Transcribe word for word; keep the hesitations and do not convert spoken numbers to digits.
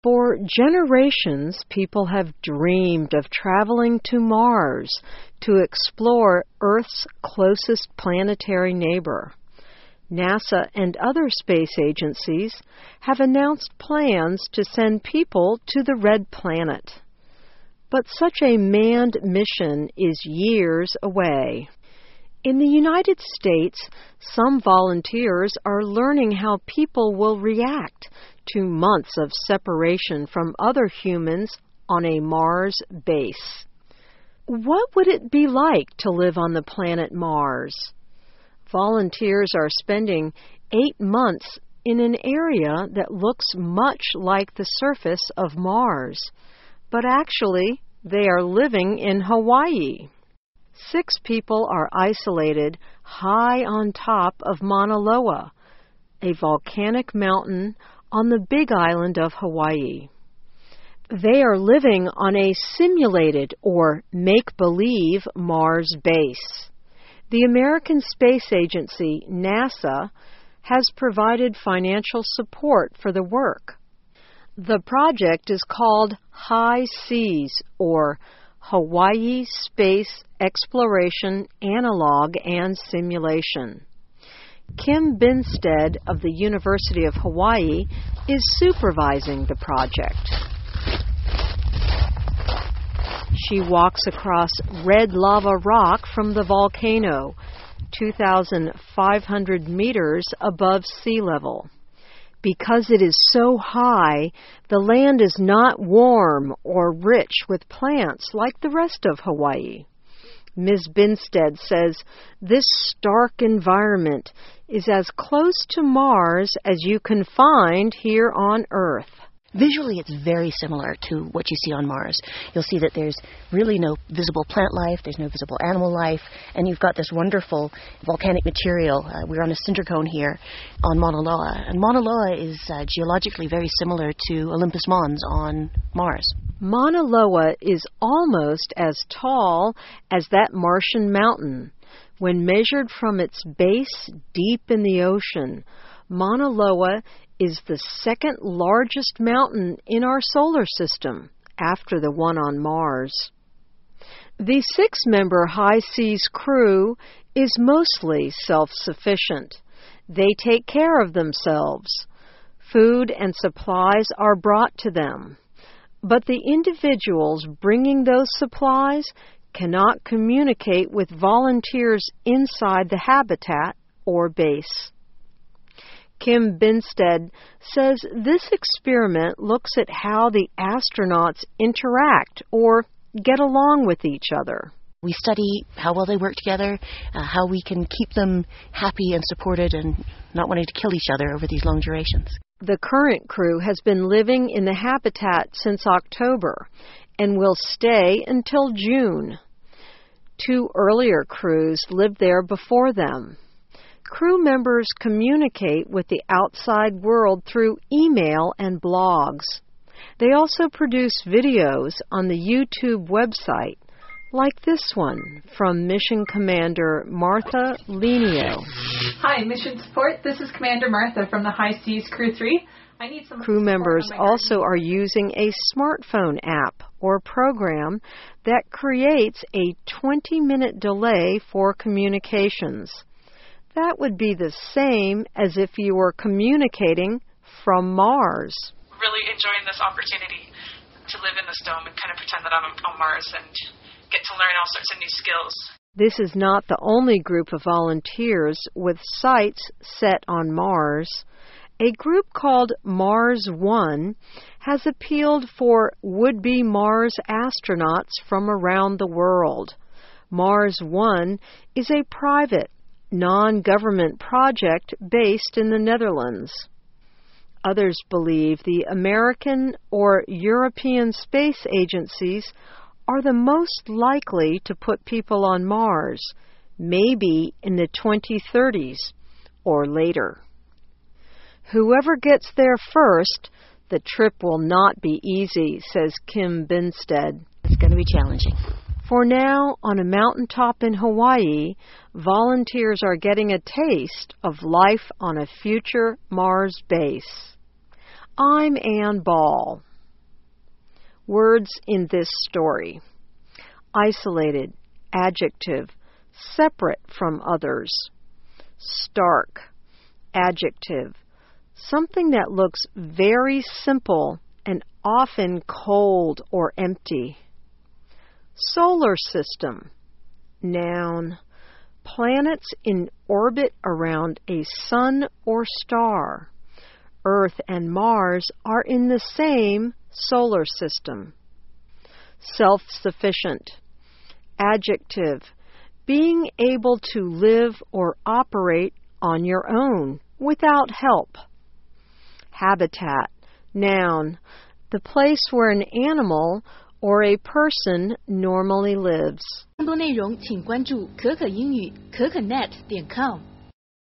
For generations, people have dreamed of traveling to Mars to explore Earth's closest planetary neighbor. NASA and other space agencies have announced plans to send people to the Red Planet. But such a manned mission is years away. In the United States, some volunteers are learning how people will react to months of separation from other humans on a Mars base. What would it be like to live on the planet Mars? Volunteers are spending eight months in an area that looks much like the surface of Mars, but actually they are living in Hawaii. Six people are isolated high on top of Mauna Loa, a volcanic mountain on the Big Island of Hawaii. They are living on a simulated or make-believe Mars base. The American Space Agency, NASA, has provided financial support for the work. The project is called HI-SEAS, or Hawaii Space Exploration Analog and Simulation. Kim Binstead of the University of Hawaii is supervising the project. She walks across red lava rock from the volcano, two thousand five hundred meters above sea level. Because it is so high, the land is not warm or rich with plants like the rest of Hawaii. Miz Binstead says this stark environment is as close to Mars as you can find here on Earth. Visually, it's very similar to what you see on Mars. You'll see that there's really no visible plant life, there's no visible animal life, and you've got this wonderful volcanic material. Uh, we're on a cinder cone here on Mauna Loa, and Mauna Loa is uh, geologically very similar to Olympus Mons on Mars. Mauna Loa is almost as tall as that Martian mountain. When measured from its base deep in the ocean, Mauna Loa is the second largest mountain in our solar system, after the one on Mars. The six-member HI-SEAS crew is mostly self-sufficient. They take care of themselves. Food and supplies are brought to them. But the individuals bringing those supplies cannot communicate with volunteers inside the habitat or base. Kim Binstead says this experiment looks at how the astronauts interact or get along with each other. We study how well they work together, uh, how we can keep them happy and supported and not wanting to kill each other over these long durations. The current crew has been living in the habitat since October and will stay until June. Two earlier crews lived there before them. Crew members communicate with the outside world through email and blogs. They also produce videos on the YouTube website, like this one from Mission Commander Martha Lenio. Hi, Mission Support. This is Commander Martha from the HI-SEAS Crew three. I need some Crew members also are using a smartphone app or program that creates a twenty-minute delay for communications. That would be the same as if you were communicating from Mars. Really enjoying this opportunity to live in this dome and kind of pretend that I'm on Mars and get to learn all sorts of new skills. This is not the only group of volunteers with sights set on Mars. A group called Mars One has appealed for would-be Mars astronauts from around the world. Mars One is a private, non-government project based in the Netherlands. Others believe the American or European space agencies are the most likely to put people on Mars, maybe in the twenty thirties or later. Whoever gets there first, the trip will not be easy, says Kim Binstead. It's going to be challenging. For now, on a mountaintop in Hawaii, volunteers are getting a taste of life on a future Mars base. I'm Ann Ball. Words in this story: isolated, adjective, separate from others. Stark, adjective, something that looks very simple and often cold or empty. Solar system, noun, planets in orbit around a sun or star. Earth and Mars are in the same solar system. Self-sufficient, adjective, being able to live or operate on your own without help. Habitat, noun, the place where an animal or a person normally lives. 更多内容请关注可可英语可可 net 点 com。